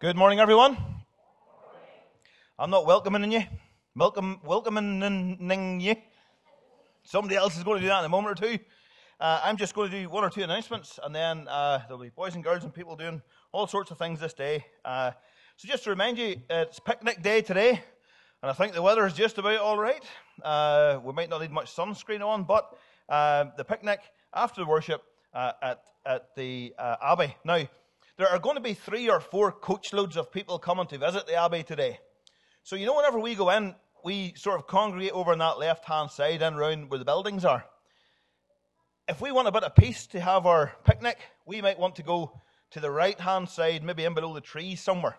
Good morning, everyone. I'm not welcoming you. Welcoming you. Somebody else is going to do that in a moment or two. I'm just going to do one or two announcements, and then there'll be boys and girls and people doing all sorts of things this day. So just to remind you, it's picnic day today, and I think the weather is just about all right. We might not need much sunscreen on, but the picnic after the worship at the Abbey. Now, there are going to be 3 or 4 coachloads of people coming to visit the Abbey today. So, you know, whenever we go in, we sort of congregate over on that left-hand side and round where the buildings are. If we want a bit of peace to have our picnic, we might want to go to the right-hand side, maybe in below the trees somewhere.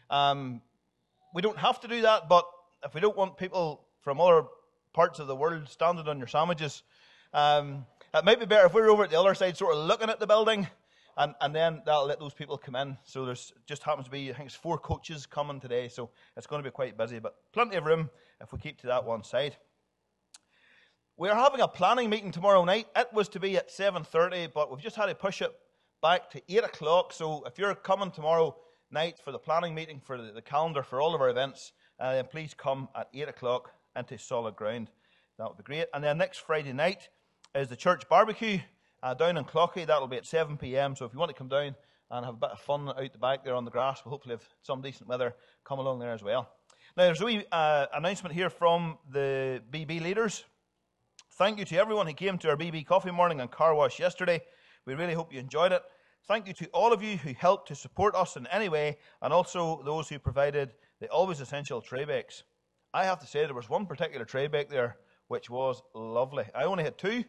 We don't have to do that, but if we don't want people from other parts of the world standing on your sandwiches, it might be better if we're over at the other side sort of looking at the building, and then that'll let those people come in. So there's just happens to be, I think it's 4 coaches coming today, so it's going to be quite busy, but plenty of room if we keep to that one side. We're having a planning meeting tomorrow night. It was to be at 7:30, but we've just had to push it back to 8 o'clock. So if you're coming tomorrow night for the planning meeting for the calendar for all of our events, then please come at 8 o'clock into solid ground. That would be great. And then next Friday night is the church barbecue down in Cloughy. That'll be at 7 p.m. So if you want to come down and have a bit of fun out the back there on the grass, we'll hopefully have some decent weather, come along there as well. Now, there's a wee announcement here from the BB leaders. Thank you to everyone who came to our BB coffee morning and car wash yesterday. We really hope you enjoyed it. Thank you to all of you who helped to support us in any way, and also those who provided the always essential tray bakes. I have to say there was one particular tray bake there which was lovely. I only had 2,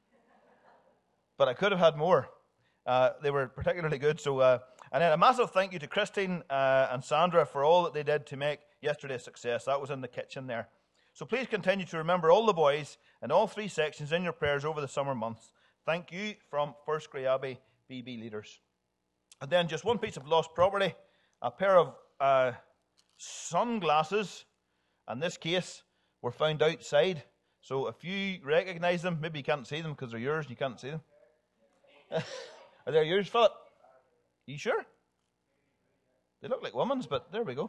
but I could have had more. They were particularly good. So, and then a massive thank you to Christine and Sandra for all that they did to make yesterday a success. That was in the kitchen there. So please continue to remember all the boys in all 3 sections in your prayers over the summer months. Thank you from First Grey Abbey BB leaders. And then just one piece of lost property, a pair of sunglasses, in this case, were found outside. So if you recognise them, maybe you can't see them because they're yours and you can't see them. Are they yours, Philip? Are you sure? They look like women's, but there we go.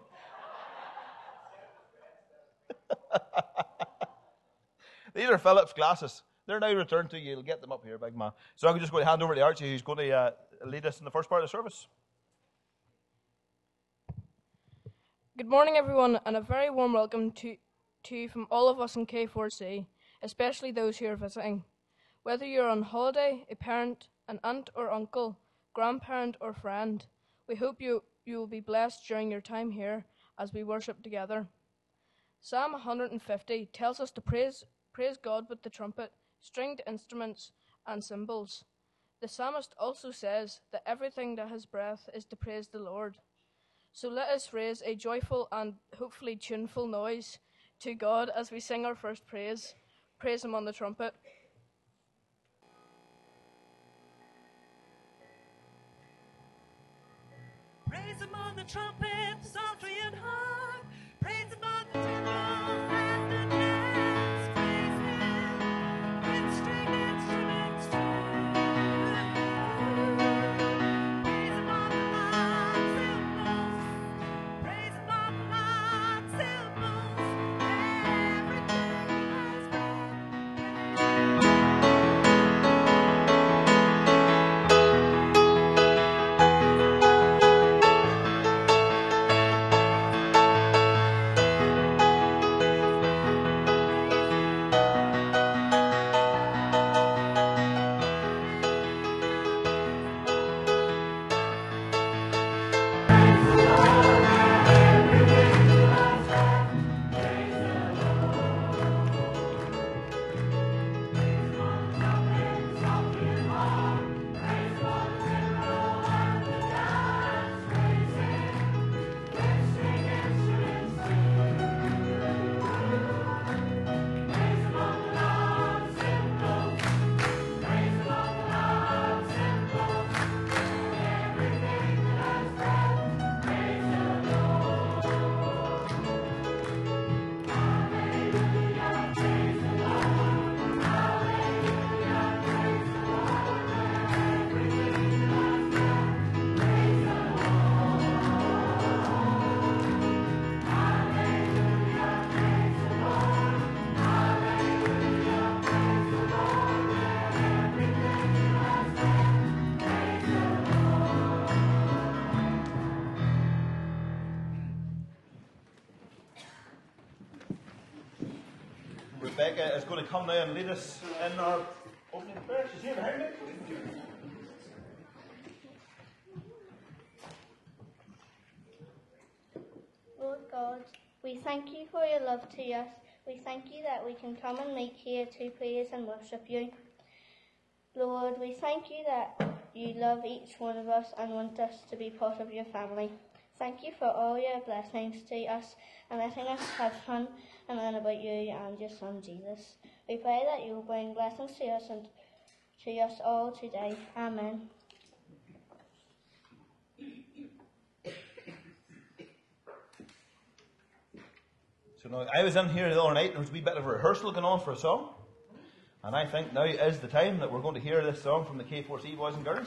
These are Philip's glasses. They're now returned to you. You'll get them up here, big man. So I'm just going to hand over to Archie, who's going to lead us in the first part of the service. Good morning, everyone, and a very warm welcome to you from all of us in K4C, especially those who are visiting. Whether you're on holiday, a parent, an aunt or uncle, grandparent or friend, we hope you will be blessed during your time here as we worship together. Psalm 150 tells us to praise God with the trumpet, stringed instruments, and cymbals. The psalmist also says that everything that has breath is to praise the Lord. So let us raise a joyful and hopefully tuneful noise to God as we sing our first praise. Praise Him on the trumpet. Praise Him on the trumpet, psaltery and harp. Praise Him on the tenor and the dance. Praise Him with stringed instruments too. Praise Him on the loud cymbals. Praise Him on the loud cymbals. Everything has been. Becca is going to come now and lead us in our opening prayer. She's here behind me. Lord God, we thank you for your love to us. We thank you that we can come and meet here to praise and worship you. Lord, we thank you that you love each one of us and want us to be part of your family. Thank you for all your blessings to us and letting us have fun and learn about you and your Son Jesus. We pray that you will bring blessings to us and to us all today. Amen. So now, I was in here the other night, and there was a wee bit of a rehearsal going on for a song. And I think now is the time that we're going to hear this song from the K4C boys and girls.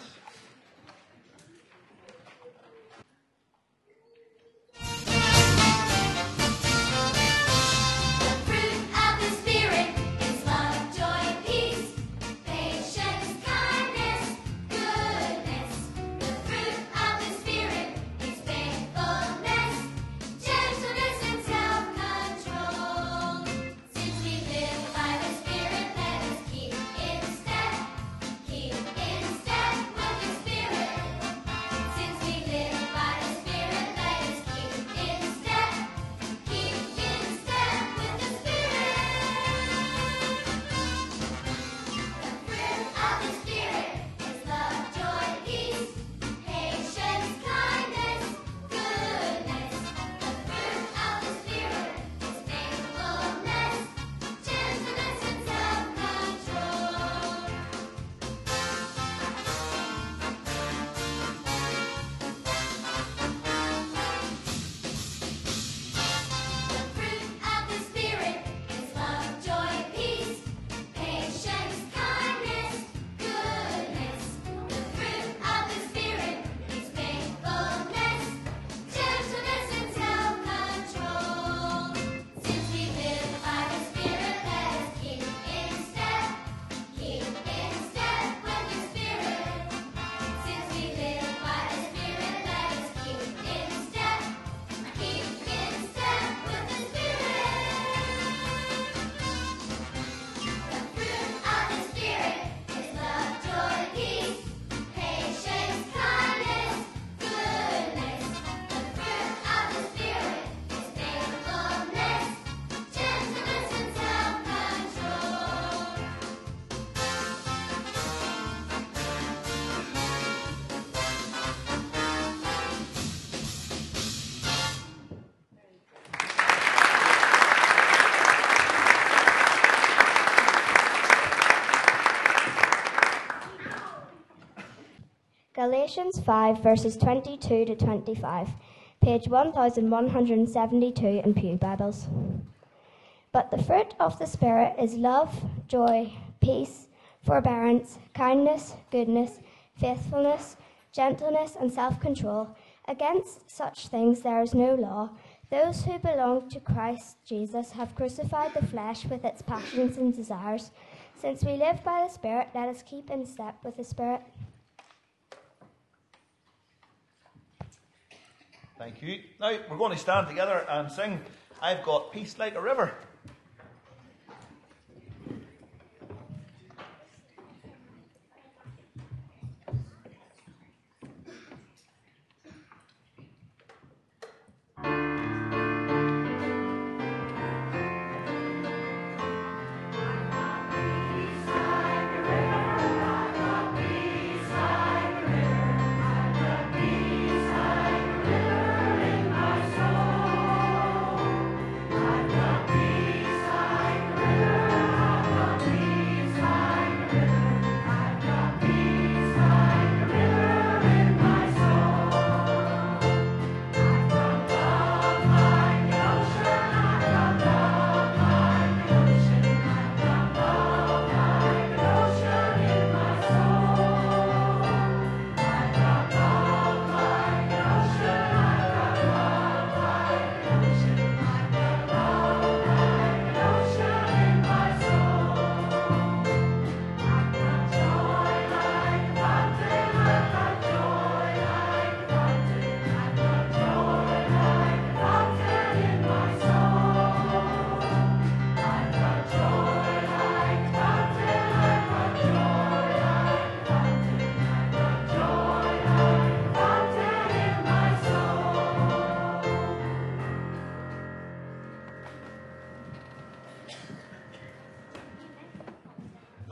Galatians 5 verses 22 to 25, page 1172 in Pew Bibles. But the fruit of the Spirit is love, joy, peace, forbearance, kindness, goodness, faithfulness, gentleness, and self-control. Against such things there is no law. Those who belong to Christ Jesus have crucified the flesh with its passions and desires. Since we live by the Spirit, let us keep in step with the Spirit. Thank you. Now, we're going to stand together and sing, I've Got Peace Like a River. Peace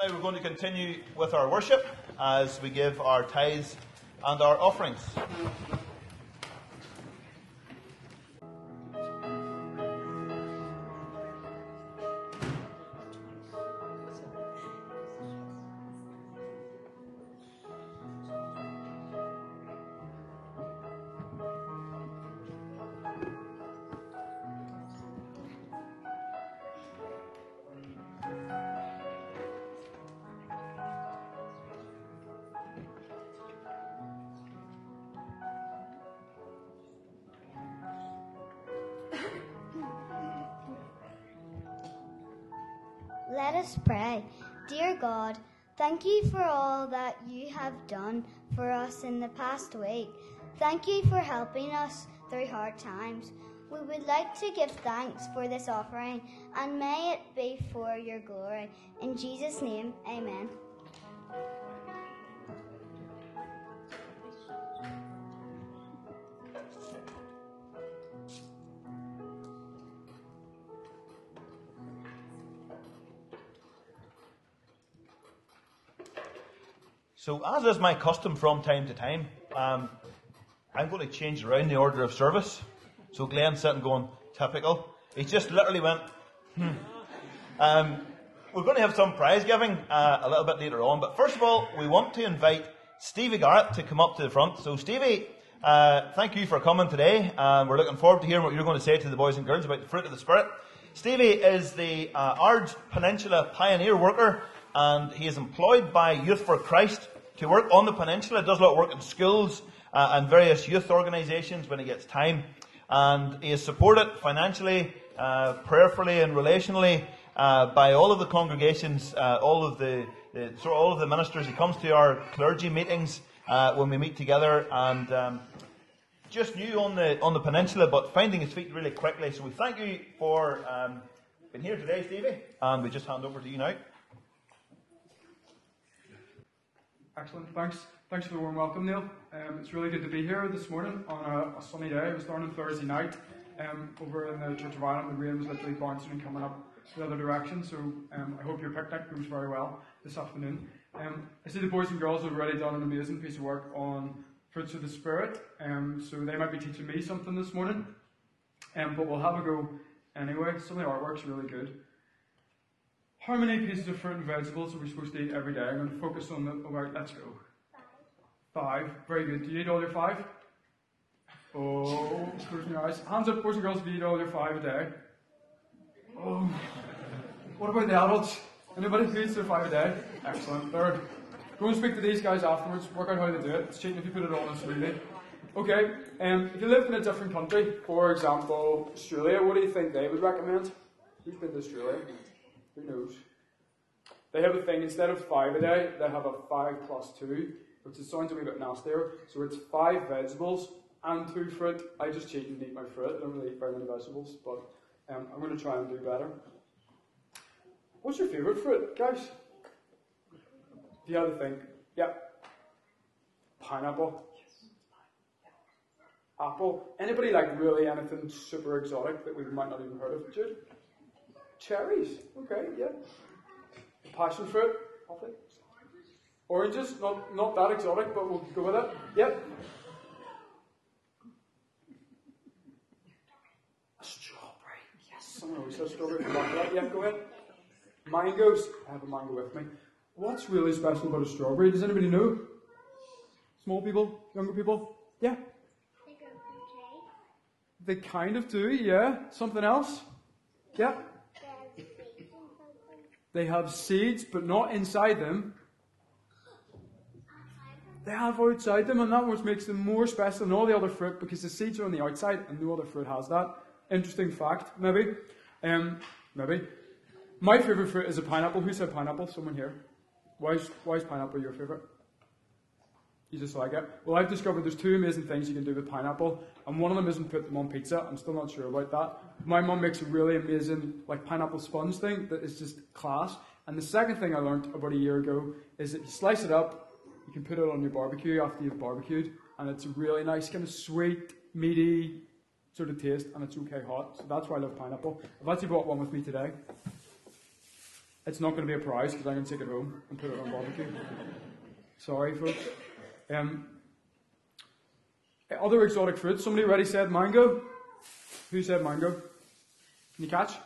Now we're going to continue with our worship as we give our tithes and our offerings. Let us pray. Dear God, thank you for all that you have done for us in the past week. Thank you for helping us through hard times. We would like to give thanks for this offering, and may it be for your glory. In Jesus' name, amen. So, as is my custom from time to time, I'm going to change around the order of service. So Glenn's sitting going, typical. He just literally went, we're going to have some prize giving a little bit later on. But first of all, we want to invite Stevie Garrett to come up to the front. So Stevie, thank you for coming today. We're looking forward to hearing what you're going to say to the boys and girls about the fruit of the Spirit. Stevie is the Ards Peninsula pioneer worker, and he is employed by Youth for Christ to work on the peninsula. Does a lot of work in schools and various youth organisations when he gets time. And he is supported financially, prayerfully and relationally by all of the congregations, all of the ministers. He comes to our clergy meetings when we meet together, and just new on the peninsula, but finding his feet really quickly. So we thank you for being here today, Stevie, and we just hand over to you now. Excellent, thanks. Thanks for the warm welcome, Neil. It's really good to be here this morning on a sunny day. It was down on Thursday night over in the Church of Ireland. The rain was literally bouncing and coming up the other direction, so I hope your picnic goes very well this afternoon. I see the boys and girls have already done an amazing piece of work on fruits of the Spirit, so they might be teaching me something this morning, but we'll have a go anyway. Some of the artwork's really good. How many pieces of fruit and vegetables are we supposed to eat every day? I'm going to focus on let's go. 5. Very good. Do you eat all your 5? Oh, closing your eyes. Hands up, boys and girls, if you eat all your 5 a day. Oh. What about the adults? Anybody who eats their 5 a day? Excellent. Third. Go and speak to these guys afterwards. Work out how they do it. It's cheating if you put it on a smoothie. Okay. If you lived in a different country, for example, Australia, what do you think they would recommend? Who's been to Australia? Who knows? They have a thing, instead of 5 a day, they have a 5 plus 2, which sounds a wee bit nastier. So it's 5 vegetables and 2 fruit. I just cheat and eat my fruit. I don't really eat very many vegetables, but I'm going to try and do better. What's your favourite fruit, guys? If you had to think. Yeah. Pineapple. Apple. Anybody like really anything super exotic that we might not even heard of? Jude? Cherries. Okay, yeah. Passion fruit. Oranges. Not that exotic, but we'll go with it. Yep. A strawberry. Yes. Someone always says strawberry. Yeah, go ahead. Mangoes. I have a mango with me. What's really special about a strawberry? Does anybody know? Small people? Younger people? Yeah. They kind of do, yeah. Something else? Yeah. They have seeds, but not inside them. They have outside them, and that what makes them more special than all the other fruit, because the seeds are on the outside, and no other fruit has that. Interesting fact, maybe. Maybe. My favourite fruit is a pineapple. Who said pineapple? Someone here. Why is pineapple your favourite? You just like it? Well, I've discovered there's 2 amazing things you can do with pineapple, and one of them isn't put them on pizza. I'm still not sure about that. My mum makes a really amazing pineapple sponge thing that is just class. And the second thing I learned about a year ago is that you slice it up, you can put it on your barbecue after you've barbecued, and it's a really nice kind of sweet, meaty sort of taste, and it's okay hot. So that's why I love pineapple. I've actually brought one with me today. It's not going to be a prize because I'm going to take it home and put it on barbecue. Sorry, folks. Other exotic fruits. Somebody already said mango. Who said mango? Can you catch?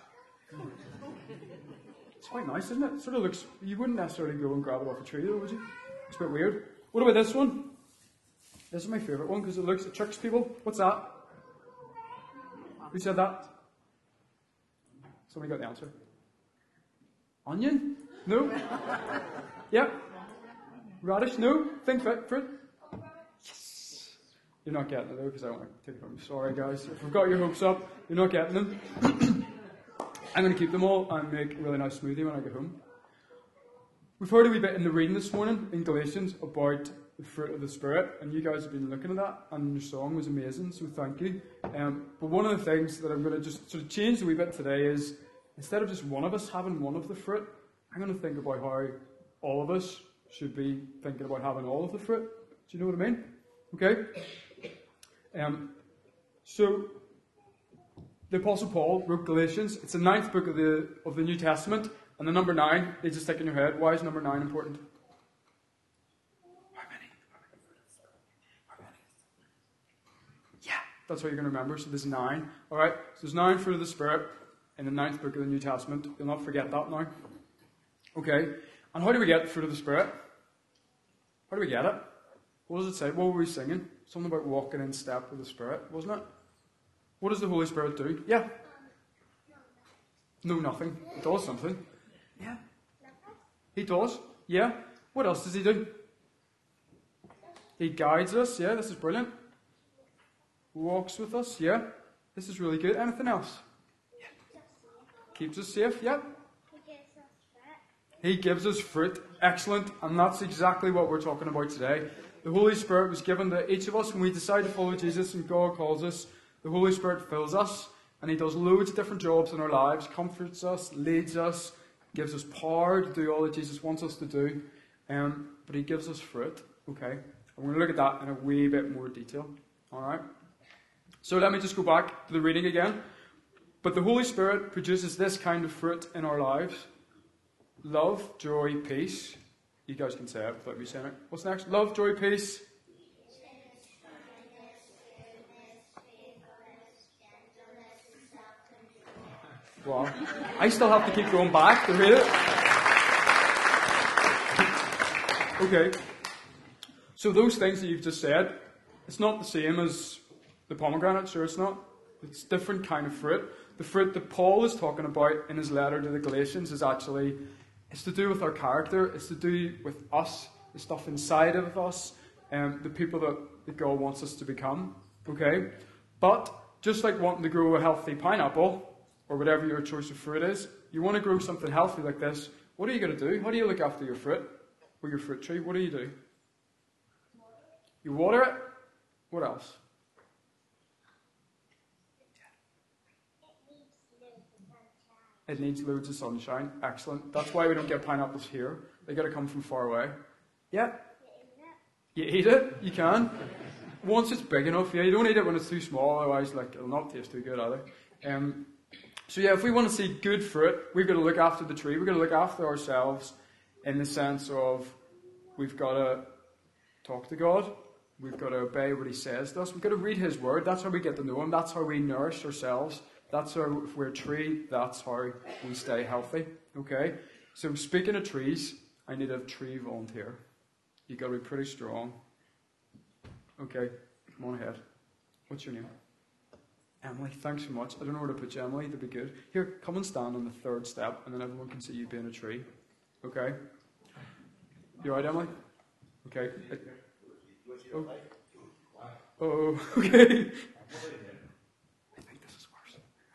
It's quite nice, isn't it? It sort of looks. You wouldn't necessarily go and grab it off a tree, though, would you? It's a bit weird. What about this one? This is my favourite one because it tricks people. What's that? Who said that? Somebody got the answer. Onion? No? Yep. Radish? No? Think fruit? Yes! You're not getting it though because I want to take it home. Sorry guys, if I've got your hopes up, you're not getting them. I'm going to keep them all and make a really nice smoothie when I get home. We've heard a wee bit in the reading this morning in Galatians about the fruit of the Spirit, and you guys have been looking at that, and your song was amazing, so thank you. But one of the things that I'm going to just sort of change a wee bit today is, instead of just one of us having one of the fruit, I'm going to think about how all of us should be thinking about having all of the fruit. Do you know what I mean? Okay? So, the Apostle Paul wrote Galatians. It's the 9th book of the New Testament, and the number 9 needs to stick in your head. Why is number 9 important? How many? Yeah, that's what you're going to remember. So there's 9. Alright, so there's 9 fruit of the Spirit in the 9th book of the New Testament. You'll not forget that now. Okay, and how do we get the fruit of the Spirit? How do we get it? What does it say? What were we singing? Something about walking in step with the Spirit, wasn't it? What does the Holy Spirit do? Yeah. No, nothing. It does something. Yeah. He does. Yeah. What else does he do? He guides us. Yeah, this is brilliant. Walks with us. Yeah. This is really good. Anything else? Yeah. Keeps us safe. Yeah. He gives us fruit. Excellent. And that's exactly what we're talking about today. The Holy Spirit was given to each of us when we decide to follow Jesus and God calls us. The Holy Spirit fills us, and He does loads of different jobs in our lives, comforts us, leads us, gives us power to do all that Jesus wants us to do. But He gives us fruit. Okay? And we're going to look at that in a wee bit more detail. Alright? So let me just go back to the reading again. But the Holy Spirit produces this kind of fruit in our lives. Love, joy, peace. You guys can say it without me saying it. What's next? Love, joy, peace. Wow. I still have to keep going back to read it. Okay. So those things that you've just said, it's not the same as the pomegranate, sure it's not. It's a different kind of fruit. The fruit that Paul is talking about in his letter to the Galatians is actually, it's to do with our character, it's to do with us, the stuff inside of us, the people that God wants us to become. Okay? But, just like wanting to grow a healthy pineapple, or whatever your choice of fruit is, you want to grow something healthy like this, what are you going to do? How do you look after your fruit? Or your fruit tree? What do you do? You water it? What else? It needs loads of sunshine. Excellent. That's why we don't get pineapples here. They got to come from far away. Yeah. You eat it? You can. Once it's big enough, yeah. You don't eat it when it's too small, otherwise it'll not taste too good either. So yeah, if we want to see good fruit, we've got to look after the tree. We've got to look after ourselves in the sense of we've got to talk to God. We've got to obey what He says to us. We've got to read His Word. That's how we get to know Him. That's how we nourish ourselves. That's how, if we're a tree, that's how we stay healthy. Okay? So speaking of trees, I need a tree volunteer. You've got to be pretty strong. Okay, come on ahead. What's your name? Emily, thanks so much. I don't know where to put you, Emily. That'd be good. Here, come and stand on the 3rd step, and then everyone can see you being a tree. Okay? You alright, Emily? Okay. Oh, okay. I think this is worse.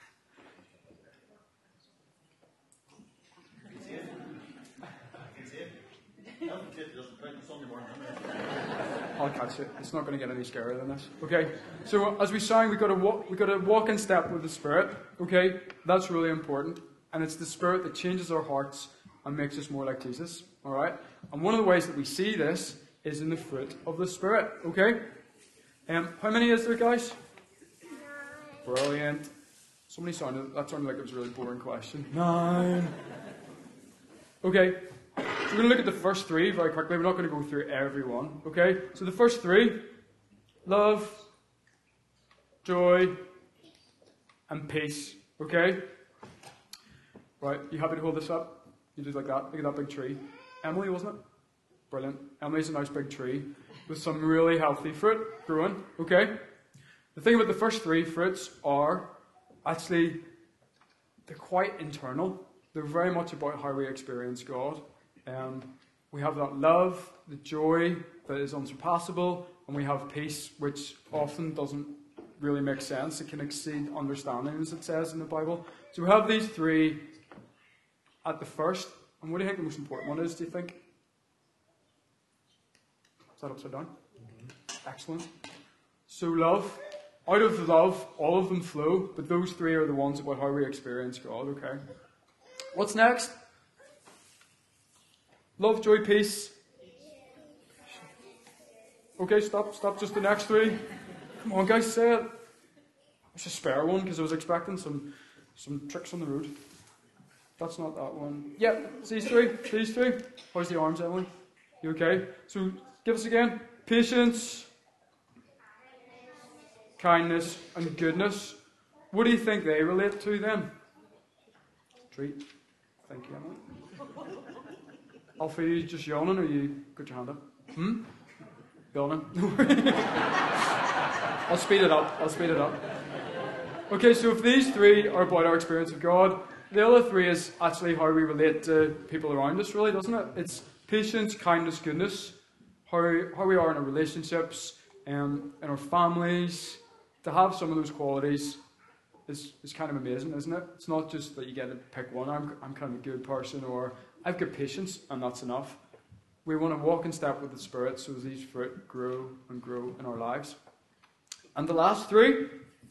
I'll catch it. It's not going to get any scarier than this. Okay. So as we sang, we've got to walk in step with the Spirit. Okay. That's really important, and it's the Spirit that changes our hearts and makes us more like Jesus. All right. And one of the ways that we see this is in the fruit of the Spirit. Okay. How many is there, guys? 9. Brilliant. That sounded like it was a really boring question. 9. Okay, so we're going to look at the first three very quickly. We're not going to go through every one. Okay, so the first three: love, joy, and peace. Okay? Right, you happy to hold this up? You just like that. Look at that big tree. Emily, wasn't it? Brilliant. Emily's a nice big tree with some really healthy fruit growing. Okay? The thing about the first three fruits are actually, they're quite internal. They're very much about how we experience God. We have that love, the joy that is unsurpassable, and we have peace, which often doesn't really make sense. It can exceed understanding, as it says in the Bible. So we have these three at the first. And what do you think the most important one is, do you think? Is that upside down? Excellent. So love. Out of love, all of them flow, but those three are the ones about how we experience God, okay? What's next? Love, joy, peace. Okay, stop, just the next three. Come on, guys, say it. There's a spare one, because I was expecting some tricks on the road. That's not that one. Yep, it's these three. How's the arms, Emily? You okay? So, give us again. Patience, kindness, and goodness. What do you think they relate to then? Treat. Thank you, Emily. Alfie, are you just yawning or you got your hand up? Yawning? I'll speed it up. Okay, so if these three are about our experience of God, the other three is actually how we relate to people around us, really, doesn't it? It's patience, kindness, goodness. How we are in our relationships, in our families. To have some of those qualities is kind of amazing, isn't it? It's not just that you get to pick one. I'm kind of a good person, or I've got patience, and that's enough. We want to walk in step with the Spirit so these fruit grow and grow in our lives. And the last three,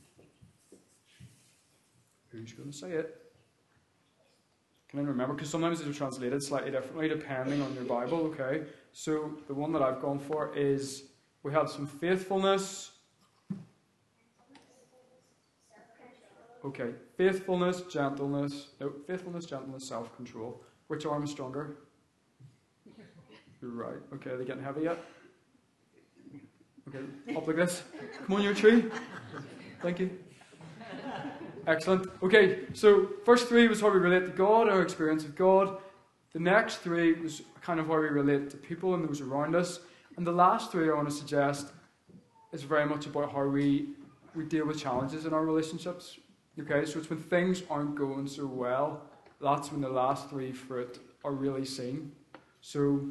who's going to say it? Can I remember? Because sometimes they're translated slightly differently depending on your Bible, okay? So the one that I've gone for is, we have some faithfulness. Okay, faithfulness, gentleness, self-control. Which arm is stronger? You're right. Okay, are they getting heavy yet? Okay, up like this. Come on, your tree. Thank you. Excellent. Okay, so first three was how we relate to God, our experience of God. The next three was kind of how we relate to people and those around us. And the last three I want to suggest is very much about how we deal with challenges in our relationships. Okay, so it's when things aren't going so well, that's when the last three fruit are really seen. So,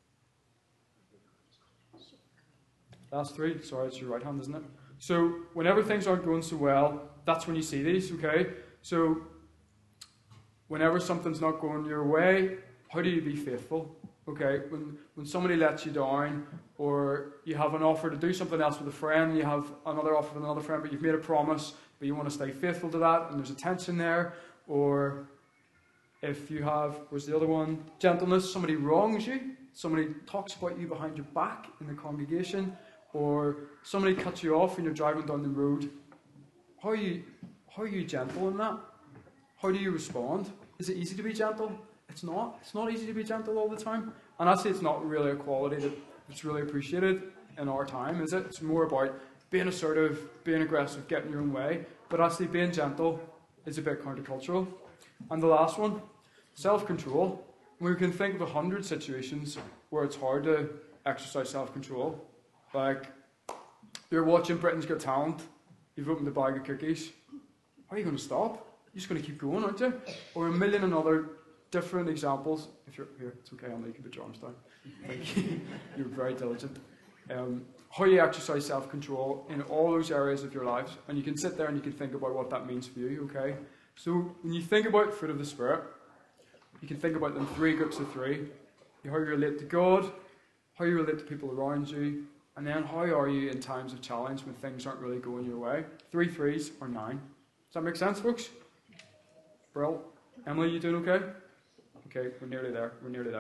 last three, sorry, it's your right hand, isn't it? So, whenever things aren't going so well, that's when you see these, okay? So, whenever something's not going your way, how do you be faithful? Okay, when somebody lets you down, or you have an offer to do something else with a friend, you have another offer with another friend, but you've made a promise, but you want to stay faithful to that, and there's a tension there, or if you have, where's the other one? Gentleness, somebody wrongs you, somebody talks about you behind your back in the congregation, or somebody cuts you off when you're driving down the road. How are you gentle in that? How do you respond? Is it easy to be gentle? It's not. It's not easy to be gentle all the time. And actually, it's not really a quality that's really appreciated in our time, is it? It's more about being assertive, being aggressive, getting your own way. But actually, being gentle is a bit countercultural. And the last one, self-control. We can think of 100 situations where it's hard to exercise self-control. Like, you're watching Britain's Got Talent, you've opened a bag of cookies. How are you going to stop? You're just going to keep going, aren't you? Or a million and other different examples. If you're here, it's okay, I'll make you put your arms down. Thank you. You're very diligent. How you exercise self-control in all those areas of your lives. And you can sit there and you can think about what that means for you, okay? So when you think about fruit of the Spirit, you can think about them three groups of three. How you relate to God, how you relate to people around you, and then how are you in times of challenge when things aren't really going your way. 3 threes or 9. Does that make sense, folks? Brill. Emily, you doing okay? Okay, we're nearly there.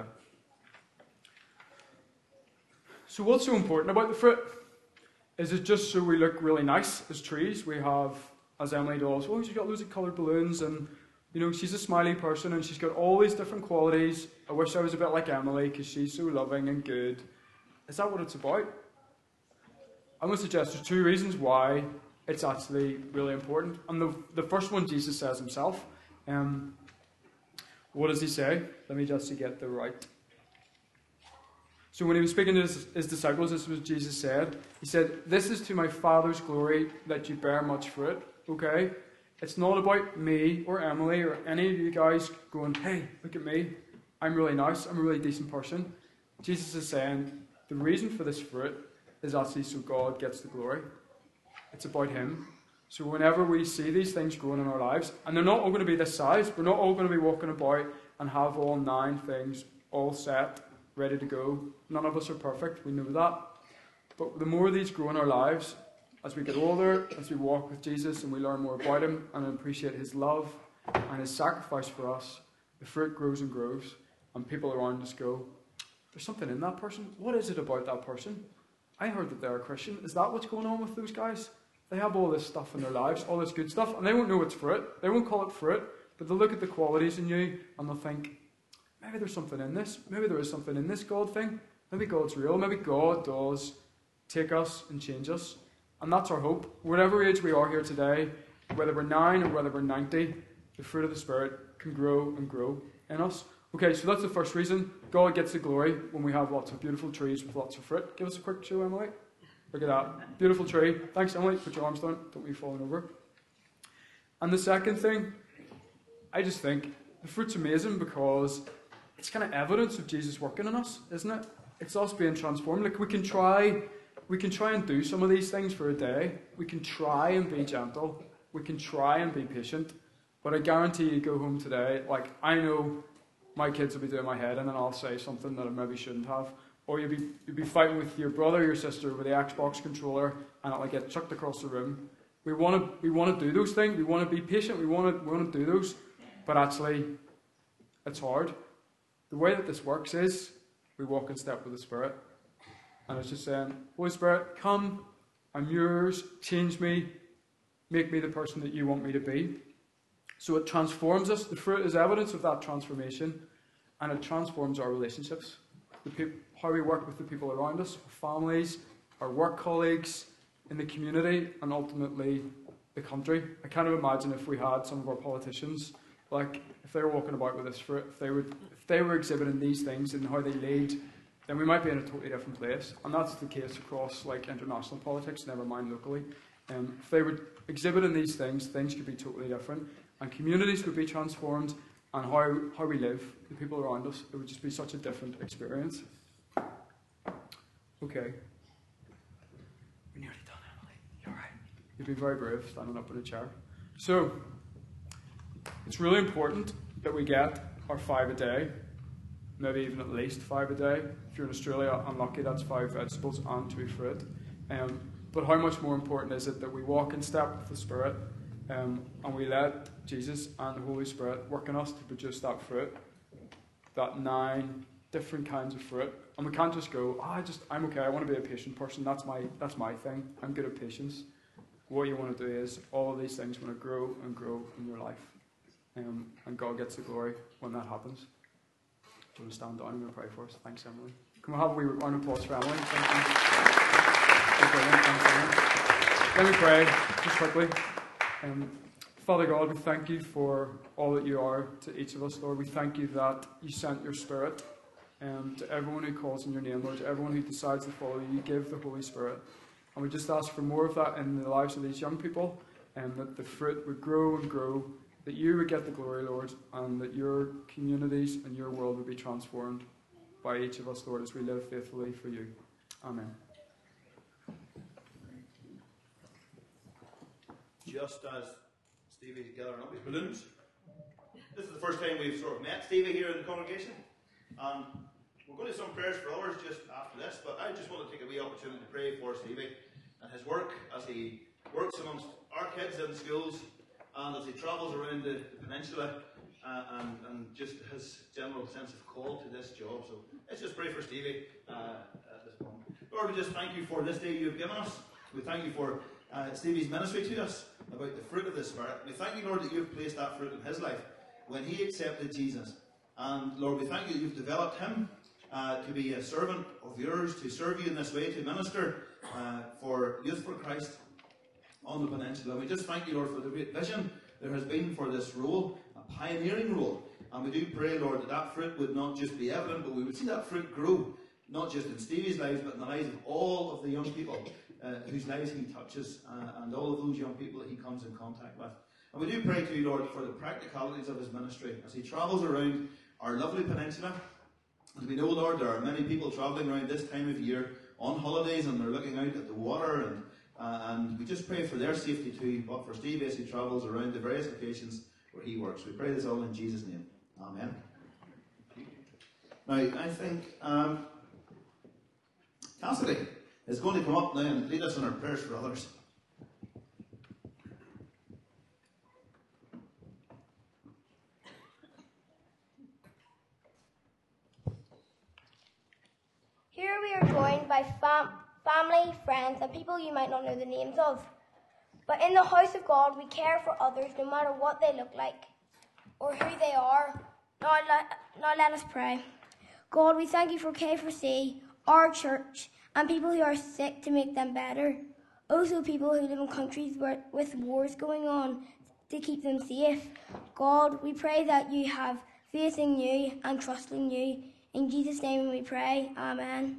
So what's so important about the fruit? Is it just so we look really nice as trees? We have, as Emily does, you've got loads of coloured balloons and You know, she's a smiley person and she's got all these different qualities. I wish I was a bit like Emily because she's so loving and good. Is that what it's about? I'm going to suggest there's two reasons why it's actually really important. And the first one Jesus says himself. What does he say? Let me just get the right. So when he was speaking to his disciples, this is what Jesus said. He said, "This is to my Father's glory that you bear much fruit." Okay? It's not about me or Emily or any of you guys going, "Hey, look at me. I'm really nice. I'm a really decent person." Jesus is saying the reason for this fruit is actually so God gets the glory. It's about him. So whenever we see these things growing in our lives, and they're not all going to be this size, we're not all going to be walking about and have all 9 things all set, ready to go. None of us are perfect, we know that. But the more these grow in our lives, as we get older, as we walk with Jesus and we learn more about him and appreciate his love and his sacrifice for us, the fruit grows and grows, and people around us go, "There's something in that person. What is it about that person? I heard that they're a Christian. Is that what's going on with those guys? They have all this stuff in their lives, all this good stuff, and they won't know it's fruit. They won't call it fruit, but they'll look at the qualities in you and they'll think, maybe there's something in this. Maybe there is something in this God thing. Maybe God's real. Maybe God does take us and change us." And that's our hope. Whatever age we are here today, whether we're 9 or whether we're 90, the fruit of the Spirit can grow and grow in us. Okay, so that's the first reason. God gets the glory when we have lots of beautiful trees with lots of fruit. Give us a quick show, Emily. Look at that. Beautiful tree. Thanks, Emily. Put your arms down. Don't be falling over. And the second thing, I just think the fruit's amazing because it's kind of evidence of Jesus working in us, isn't it? It's us being transformed. Like we can try and do some of these things for a day. We can try and be gentle. We can try and be patient. But I guarantee you go home today, like I know my kids will be doing my head in and I'll say something that I maybe shouldn't have. Or you'll be fighting with your brother or your sister with the Xbox controller and it'll get chucked across the room. We want to do those things. We want to be patient. We want to do those. But actually, it's hard. The way that this works is we walk in step with the Spirit. And it's just saying, "Holy Spirit, come. I'm yours. Change me. Make me the person that you want me to be." So it transforms us. The fruit is evidence of that transformation. And it transforms our relationships. How we work with the people around us, our families, our work colleagues, in the community, and ultimately the country. I can't imagine if we had some of our politicians, like if they were walking about with this fruit, if they were exhibiting these things and how they lead, then we might be in a totally different place. And that's the case across like international politics, never mind locally. If they were exhibiting these things, things could be totally different, and communities would be transformed. And how we live, the people around us, it would just be such a different experience. Okay. We're nearly done, Emily. You're right. You'd be very brave standing up in a chair. So, it's really important that we get our 5 a day, maybe even at least 5 a day. If you're in Australia, unlucky, that's 5 vegetables and 2 fruit. But how much more important is it that we walk in step with the Spirit and we let Jesus and the Holy Spirit work in us to produce that fruit, that 9 different kinds of fruit. And we can't just go, I'm okay, I want to be a patient person, that's my thing, I'm good at patience. What you want to do is, all of these things want to grow and grow in your life. And God gets the glory when that happens. Do you want to stand down? I'm going to pray for us. Thanks, Emily. Can we have a wee round of applause for Emily? Thank you. Let me pray, just quickly. Father God, we thank you for all that you are to each of us, Lord. We thank you that you sent your Spirit to everyone who calls in your name, Lord, to everyone who decides to follow you. You give the Holy Spirit. And we just ask for more of that in the lives of these young people, and that the fruit would grow and grow, that you would get the glory, Lord, and that your communities and your world would be transformed by each of us, Lord, as we live faithfully for you. Amen. Just as Stevie's gathering up his balloons, this is the first time we've sort of met Stevie here in the congregation. We're going to do some prayers for others just after this, but I just want to take a wee opportunity to pray for Stevie and his work as he works amongst our kids in schools and as he travels around the peninsula and just his general sense of call to this job. So let's just pray for Stevie at this moment. Lord, we just thank you for this day you've given us. We thank you for Stevie's ministry to us about the fruit of the Spirit. We thank you, Lord, that you've placed that fruit in his life. when he accepted Jesus. And Lord, we thank you that you've developed him to be a servant of yours, to serve you in this way, to minister for Youth for Christ on the peninsula. We just thank you, Lord, for the great vision there has been for this role, a pioneering role. And we do pray, Lord, that that fruit would not just be evident, but we would see that fruit grow, not just in Stevie's lives, but in the lives of all of the young people whose lives he touches, and all of those young people that he comes in contact with. And we do pray to you, Lord, for the practicalities of his ministry as he travels around our lovely peninsula. As we know, Lord, there are many people travelling around this time of year on holidays, and they're looking out at the water, and we just pray for their safety too, but for Steve as he travels around the various locations where he works. We pray this all in Jesus' name. Amen. Now, I think Cassidy is going to come up now and lead us in our prayers for others. Here we are joined by family, friends, and people you might not know the names of. But in the house of God, we care for others no matter what they look like or who they are. Now let us pray. God, we thank you for K4C, our church, and people who are sick to make them better. Also people who live in countries with wars going on to keep them safe. God, we pray that you have faith in you and trust in you. In Jesus' name we pray. Amen.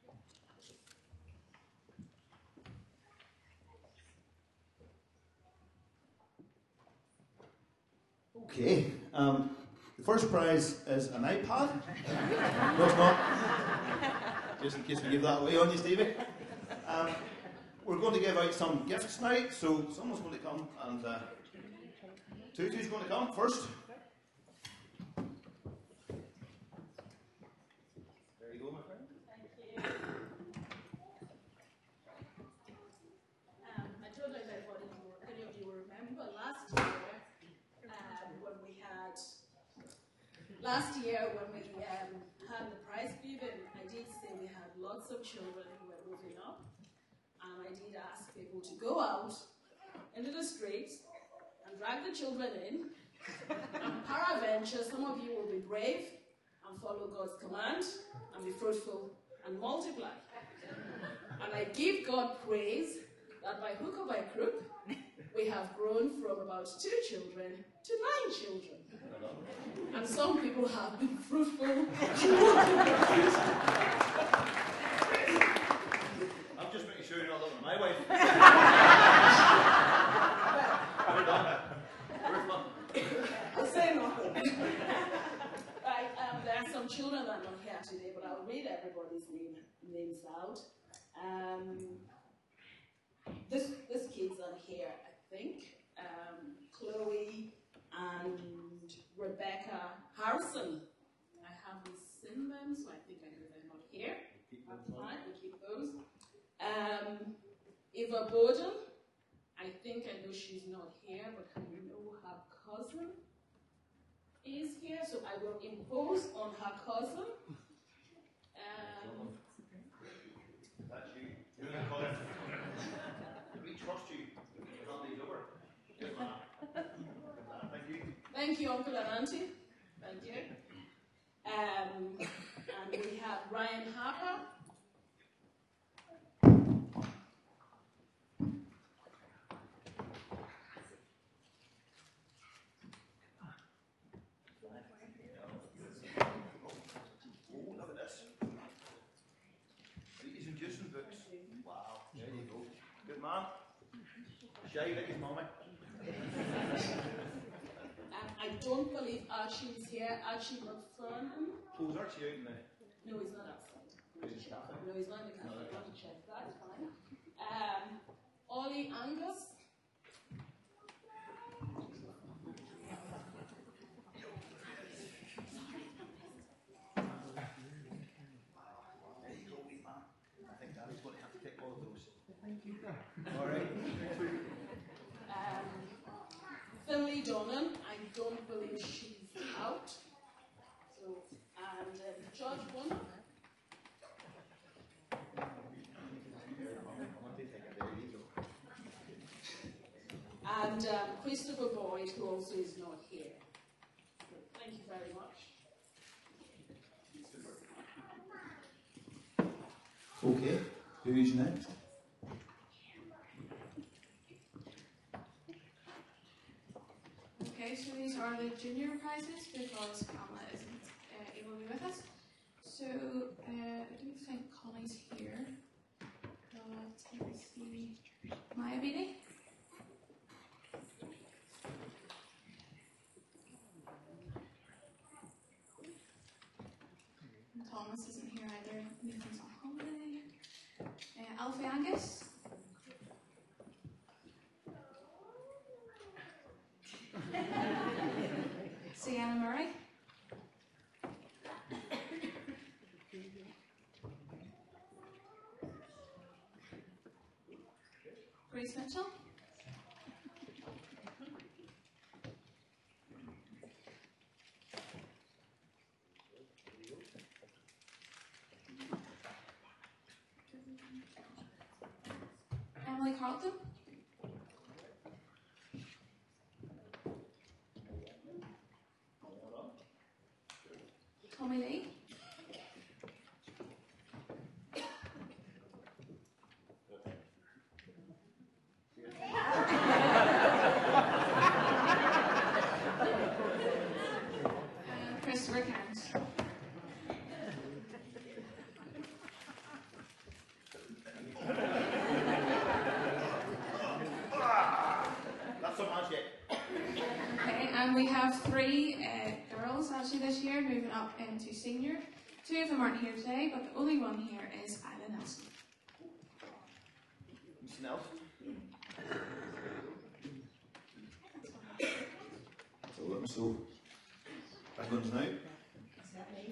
Okay. The first prize is an iPad. No, it's not. Just in case we give that away on you, Stevie. We're going to give out some gifts now, so someone's going to come, and Tutu's going to come first. There you go, my friend. Thank you. I don't know if any of you will remember last year when we had the prize given. I did say we had lots of children who were moving up, and I did ask people to go out into the streets and drag the children in, and peradventure some of you will be brave and follow God's command and be fruitful and multiply. And I give God praise that by hook or by crook, we have grown from about 2 children to 9 children. And some people have been fruitful. I'm just making sure you're not looking at my wife. We're done. We're fun. I'll say nothing. Right, there are some children that are not here today, but I'll read everybody's names out. This kid's on here, I think. Chloe and Rebecca Harrison. I haven't seen them, so I think I know they're not here. That's fine, we keep those. Eva Bowden. I think I know she's not here, but I know her cousin is here, so I will impose on her cousin. That's you. You're going to call it. We trust you. You're these over. Yes, ma'am. Thank you. Thank you, Uncle and Auntie. Thank you. And we have Ryan Harper. Oh, look at this. Eating and juicing books. Wow. There you go. Good man. Shy like his mommy. I don't believe Archie is here. Archie McFernan. Oh, is Archie out in there? No, he's not outside. No, he's not in the cafe. I want to check that. Fine. Ollie Angus. There you go, wee man. I think Daddy's going to have to take all of those. Thank you. All right. Finley Donnan. I don't believe she's out. So, and George Bonner. And Christopher Boyd, who also is not here. Thank you very much. Okay, who's next? Okay, so these are the junior prizes because Pamela isn't able to be with us. So I don't think Connie's here, but let's see. Maya Beatty. Thomas isn't here either. Nathan's on holiday. Alfie Angus. Sienna Murray. Grace Mitchell. Emily Carlton. Tommy Lee. Christopher Cairns. That's so much yet. Okay, and we have three girls actually this year moving up into senior. Two of them aren't here today, but the only one here is Isla Nelson. Anything else? So, back on tonight. Is that me?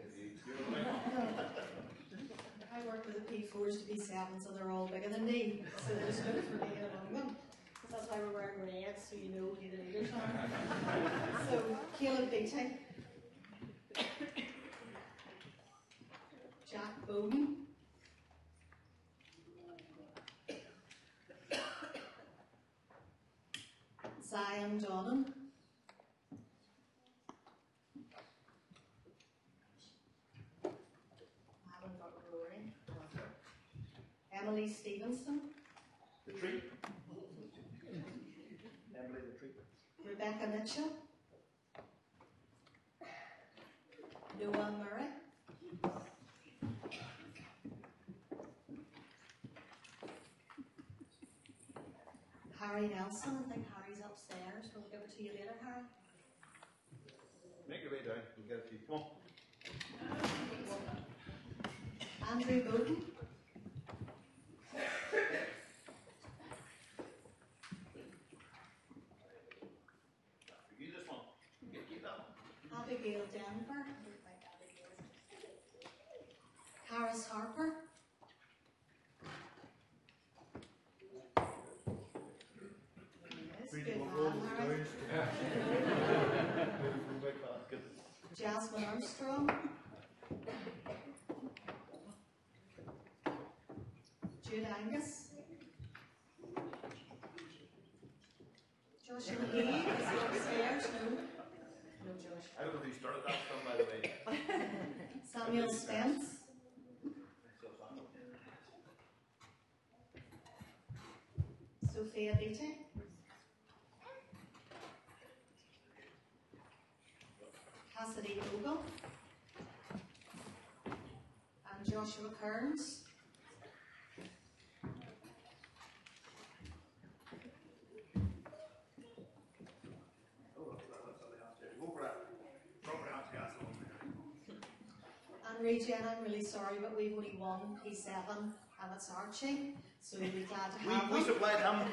I work with the P4s to P7s, so they're all bigger than me. So they just look for me among them. That's why we're wearing red, so you know who the leaders are. So, Caleb Beatty. Jack Bowden. Zion Donnan. I haven't got Rory. Emily Stevenson. The tree. Emily the tree. Rebecca Mitchell. Noah Murray. Harry Nelson. I think Harry's upstairs. We'll give it to you later, Harry. Make your way down. We'll get it to you. Come on. Andrew Bowden. You this one. Keep that one. Abigail Denver. Harris Harper. Yes, good man, Harry. Jasmine Armstrong. Jude Angus. Joshua Lee. Is he upstairs? No. No, Josh. I don't know who started that film, by the way. Samuel Spence. Sophia Beatty. Cassidy Ogle. And Joshua Kearns. And Regen, I'm really sorry, but we've only one P7 and it's Archie, so we'll be glad to have We him. supplied him.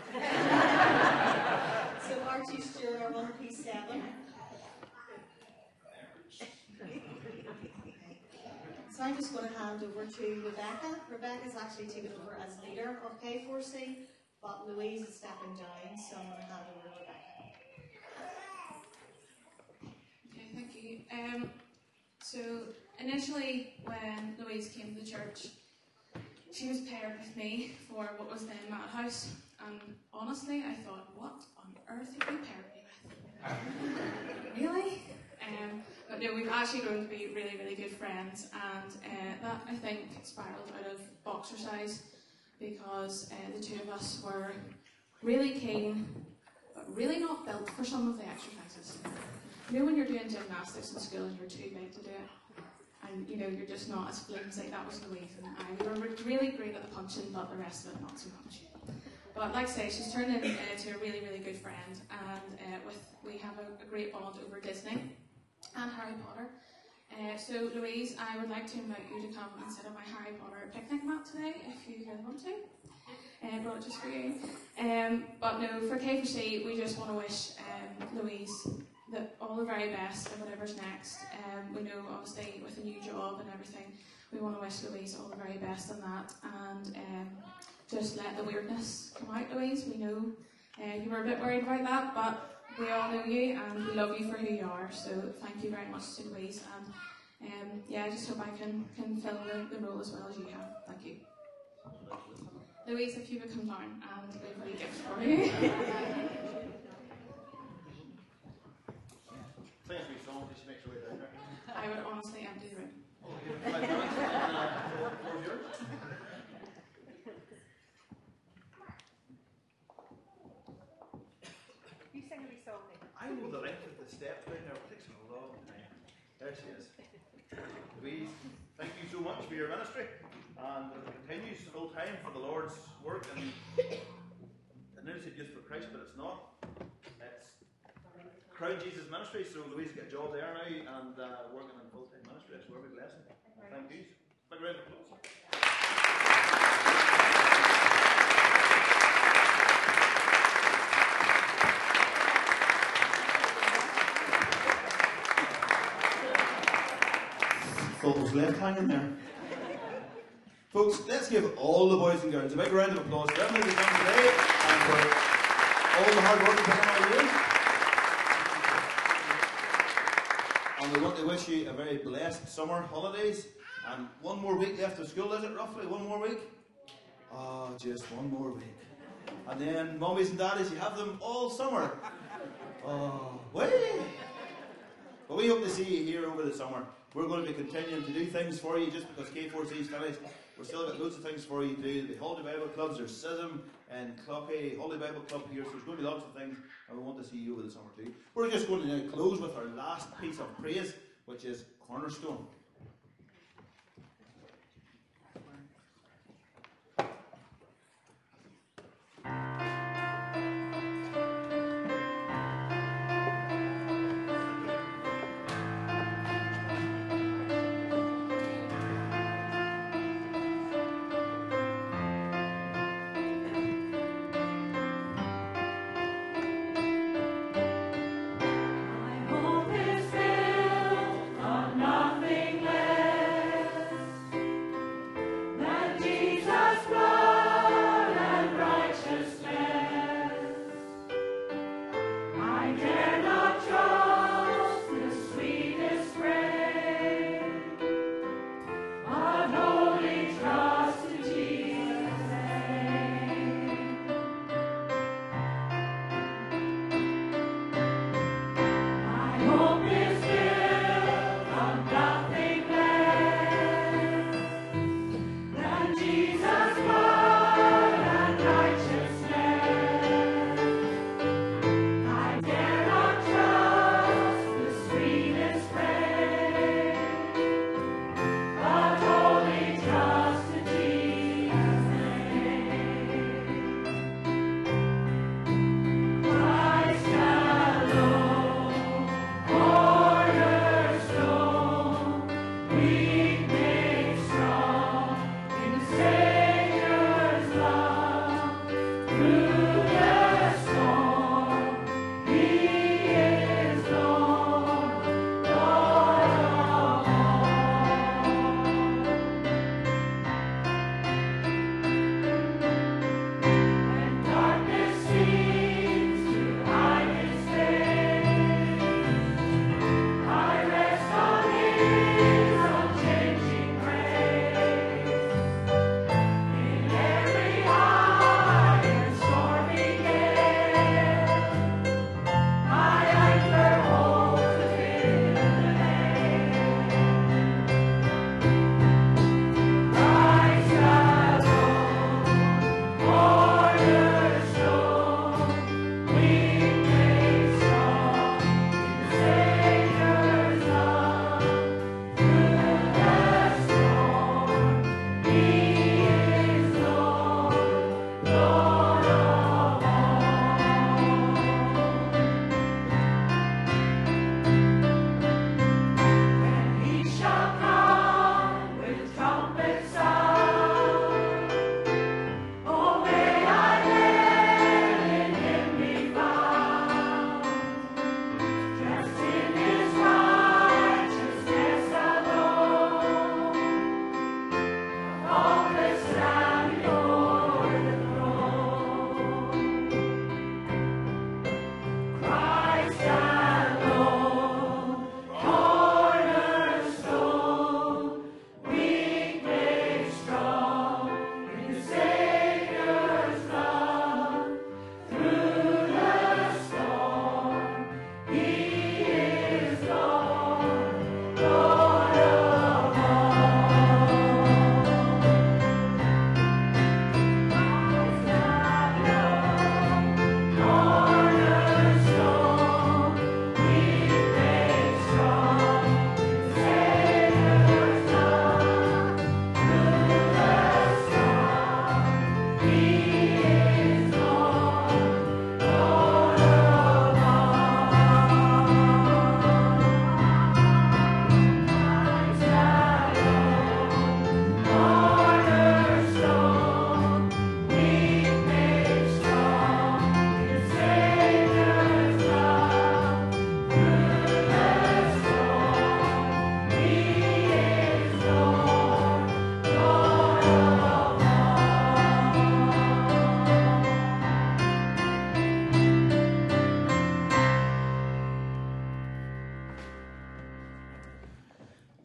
So Archie Stewart, our one P7. So I'm just going to hand over to Rebecca. Rebecca's actually taken over as leader of K4C, but Louise is stepping down, so I'm going to hand over to Rebecca. Okay, thank you. So initially, when Louise came to the church, she was paired with me for what was then Madhouse, and honestly, I thought, what on earth have you paired me with? Really? But no, we've actually grown to be really, really good friends, and that, I think, spiralled out of Boxercise, because the two of us were really keen, but really not built for some of the exercises. You know, when you're doing gymnastics in school and you're too big to do it, and you know, you're just not as flimsy. That was Louise and I. We were really great at the punching, but the rest of it not so much. But like I say, she's turned into a really, really good friend, and we have a great bond over Disney and Harry Potter. So Louise, I would like to invite you to come and sit on my Harry Potter picnic mat today, if you guys want to. Brought it just for you. But no, for K4C, we just want to wish Louise all the very best and whatever's next. We know, obviously, with a new job and everything, we want to wish Louise all the very best in that, and just let the weirdness come out, Louise. We know you were a bit worried about that, but we all know you and we love you for who you are. So thank you very much to Louise, and yeah, I just hope I can fill the role as well as you have. Thank you. Louise, if you would come down, and we have a wee gift for you. I would honestly empty the room. You sing a wee song, Nick. I know the length of the steps right now. It takes a long time. There she is. Louise, thank you so much for your ministry, and it continues full time for the Lord's work. And I nearly said Youth for Christ, but it's not. It's Crown Jesus Ministry. So Louise got a job there now and working in full time ministry. That's where we bless him. Thank you. Big round of applause. Thought was left hanging there. Folks, let's give all the boys and girls a big round of applause for everything they've done today and for all the hard work they've done all year. And we want to wish you a very blessed summer holidays. And one more week left of school, is it roughly? One more week? Oh, just one more week. And then, mummies and daddies, you have them all summer. Oh, way! But we hope to see you here over the summer. We're going to be continuing to do things for you just because K4C is finished. We're still got loads of things for you to do. The Holiday Bible Clubs, there's SISM and Cloughy Holiday Bible Club here, so there's going to be lots of things, and we want to see you over the summer too. We're just going to now close with our last piece of praise, which is Cornerstone. My hope is built on nothing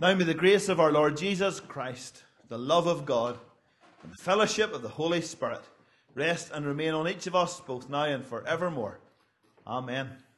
Now may the grace of our Lord Jesus Christ, the love of God, and the fellowship of the Holy Spirit rest and remain on each of us both now and forevermore. Amen.